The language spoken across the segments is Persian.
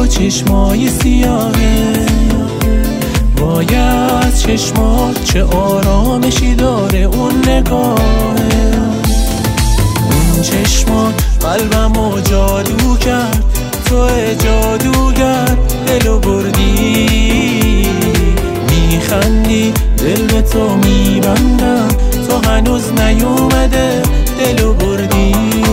با چشمای سیاهه، وای از چشمات چه آرامشی داره اون نگاهه. اون چشمات قلبمو جادو کرد، تو جادوگر دلو بردی. میخندی دل به تو میبندم، تو هنوز نیومده دلو بردی.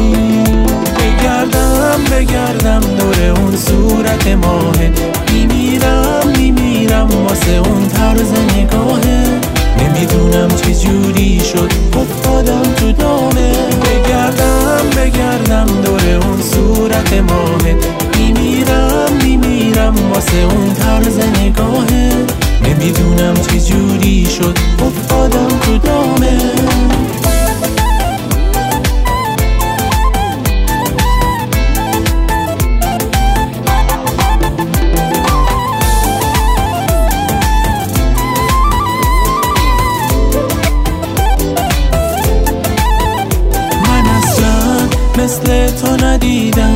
بگردم دور اون صورت ماهه، میمیرم واسه اون طرز نگاهه. نمیدونم چه جوری شد افتادم تو دامه. بگردم دور اون صورت ماهه، میمیرم واسه اون طرز نگاهه. نمیدونم چه جوری شد افتادم تو دامه. مثل تو ندیدم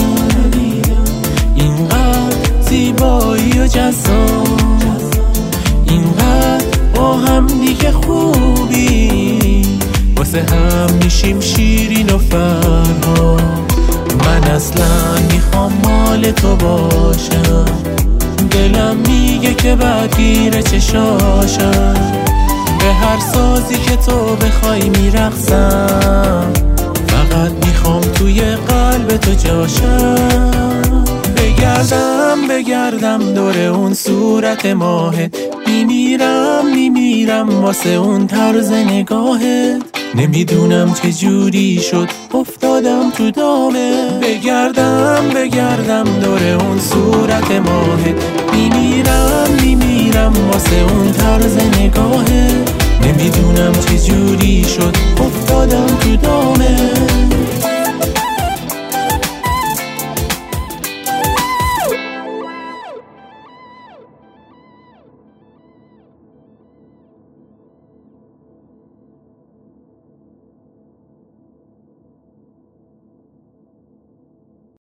اینقدر زیبایی و جذاب، اینقدر با هم دیگه خوبی، واسه هم میشیم شیرین و فرها. من اصلا میخوام مال تو باشم، دلم میگه که بدگیر چشاشم. به هر سازی که تو بخوای میرقصم، فقط میخوام توی قلب تو جاشم. بگردم دور اون صورت ماهت، میمیرم واسه اون طرز نگاهت. نمیدونم چه جوری شد افتادم تو دامه. بگردم دور اون صورت ماهت، میمیرم واسه اون طرز نگاهت. نمیدونم چه جوری شد